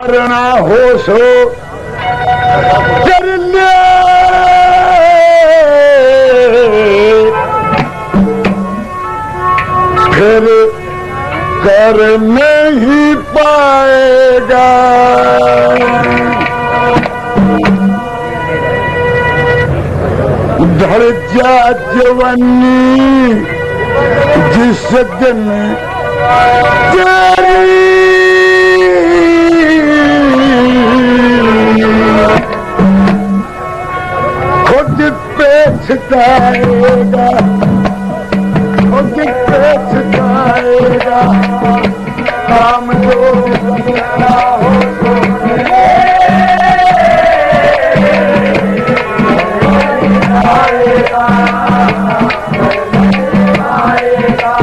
करना हो सो कर ले, फिर कर नहीं पाएगा। धड़ जा जवानी जिस दिन तेरी खुद पे छिटाएगा, खुद पे छिटाएगा। काम जो करना हो तो आएगा, आएगा।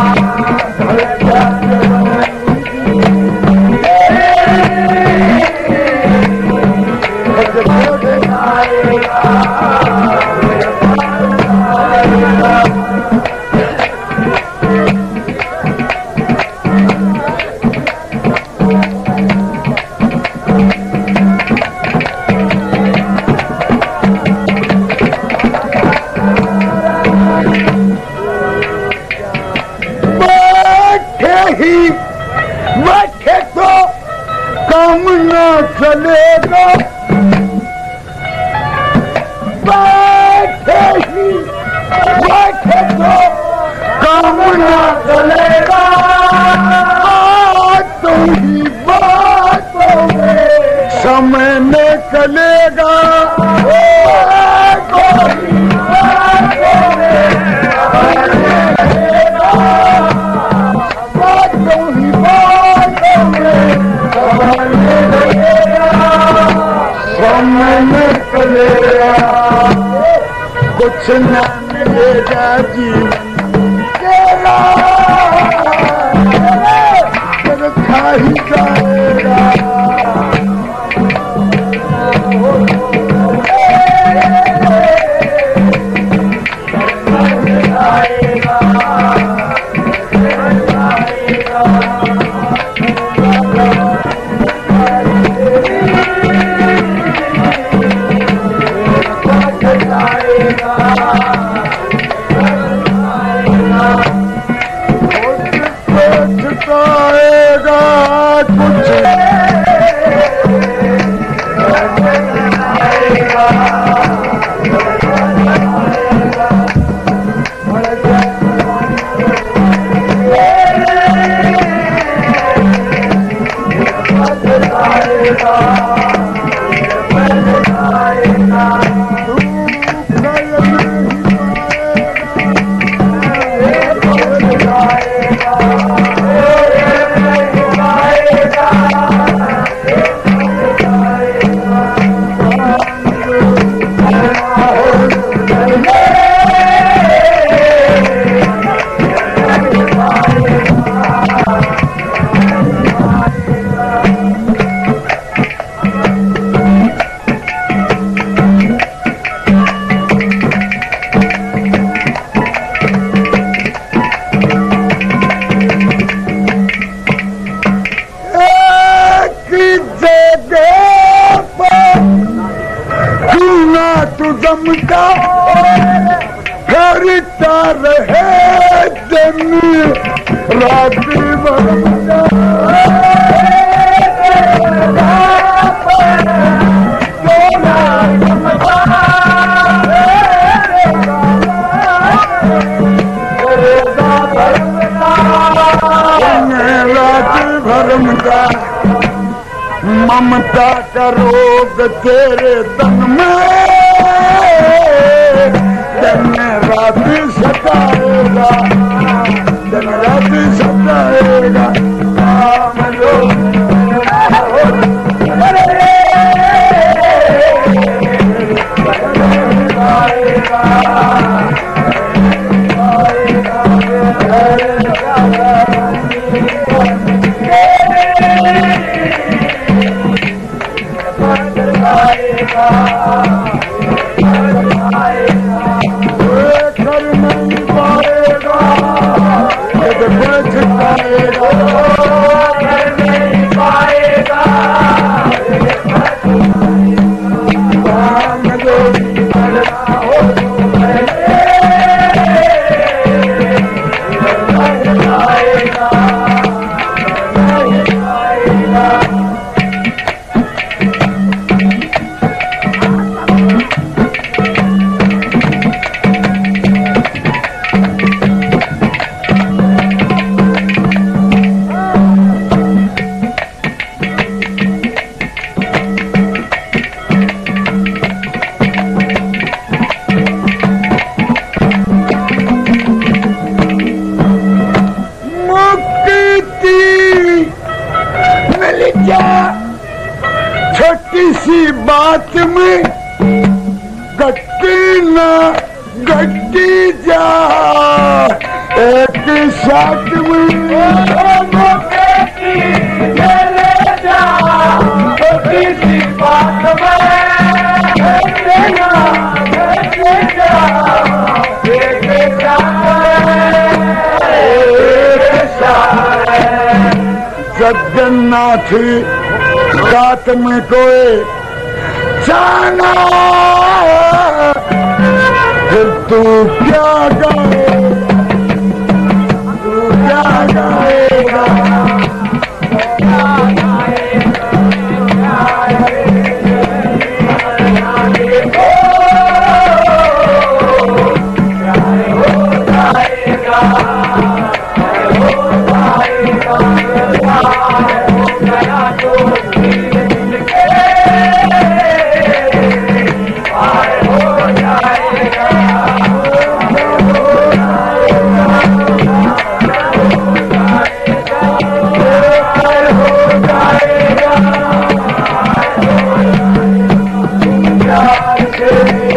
बैठे तो काम न चलेगा, बैठे तो काम न चलेगा। बातों ही बातों में समय निकलेगा, कुछ न मिलेगा जीवन तेरा, फिर खा ही जाएगा। जमता करता रहे दिन रात बनता, रात भरमता ममता का रोग तेरे तन में दिन रात सताएगा, दिन रात सताएगा। काम जो कर नहीं पाएगा, किसी बात में गट्टी न गट्टी जा एक साथ में किसी बात में जगन्नाथ रात में कोई जाना फिर तू क्या गाए तू क्या गाएगा Yeah.